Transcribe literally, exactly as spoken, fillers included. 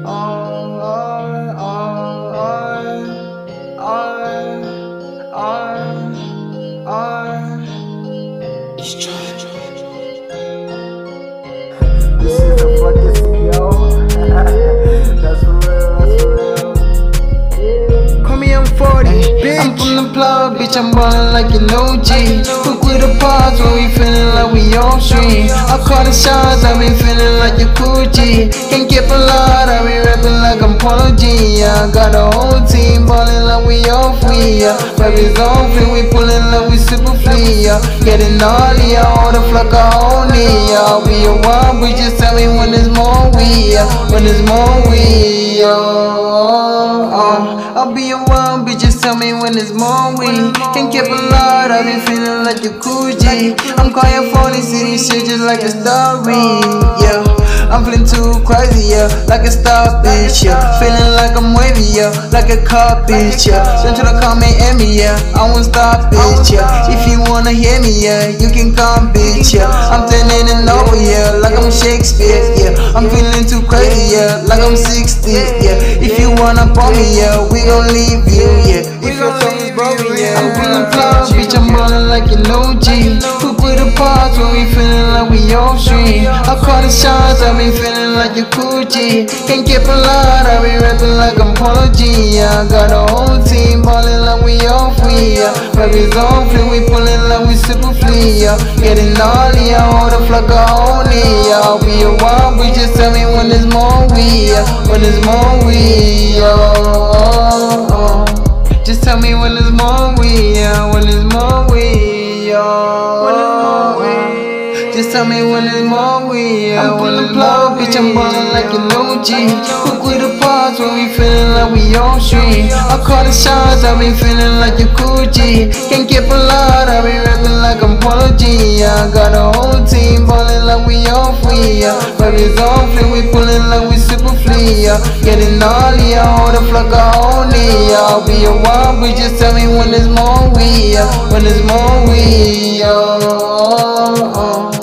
Oh, I, I, I, I, I. It's trying. This is the fucking yo. That's for real. That's for real. Call me, I'm forty, bitch. I'm from the plug, bitch. I'm ballin' like an O G. Quick with the pause when we feelin' like we on stream. I call the shots, I be feelin' like a cool G. Can't keep a lot, I be rapping like I'm Polo G. Yeah, I got a whole team ballin' like we all free. Yeah, baby's on free, we pullin' like we super free. Yeah, getting gnarly, I order flock I own it. Yeah, we a wild, we just tell me when there's more we. Yeah, when there's more we. Yeah, uh, I'll be a wild, bitch, just tell me when there's more we. Can't keep a lot, I be feeling like a cool G. I'm calling forty city shit just like a story. Yeah, I'm feeling too crazy, yeah, like a star, bitch, yeah. Feeling like I'm wavy, yeah, like a car, bitch, yeah. Don't try to call me Emmy, yeah, I won't stop, bitch, yeah. If you wanna hear me, yeah, you can come, bitch, yeah. I'm turning it over, yeah, like I'm Shakespeare, yeah. I'm feeling too crazy, yeah, like I'm sixty, yeah. If you wanna ball me, yeah, we gon' leave you, yeah. If your tongue is broken, yeah. I'm feeling proud, bitch, I'm ballin' like an O G. Quick with the pause when we feelin' like we off stream. I call the shots, I be feelin' like a cool G. Can't keep a lot, I be rapping like I'm Polo G. Yeah, I got a whole team ballin' like we all free. Yeah, baby's on free, we pullin' like we super free. Yeah, getting gnarly, I hold the flock I own it. Yeah, we a wild, we just tell me when there's more we. Yeah, when there's more we. Yeah, oh, oh. Just tell me when there's more we. Yeah, when there's more we. Yeah, when there's more we. Just tell me when there's more we. Yeah, I'm when there's more, bitch, I'm ballin' like an O G. Quick with the pause when we feelin' like we on stream. I call the shots, I be feelin' like a cool G. Can't keep a lot, I be rapping like I'm Polo G. Yeah, I got a whole team ballin' like we all free. Yeah, baby's on free, we pullin' like we super free. Yeah, getting gnarly, I hold the flock I own it. Yeah, I'll be a wild, we just tell me when there's more we. Yeah, when there's more we. Yeah, oh, oh.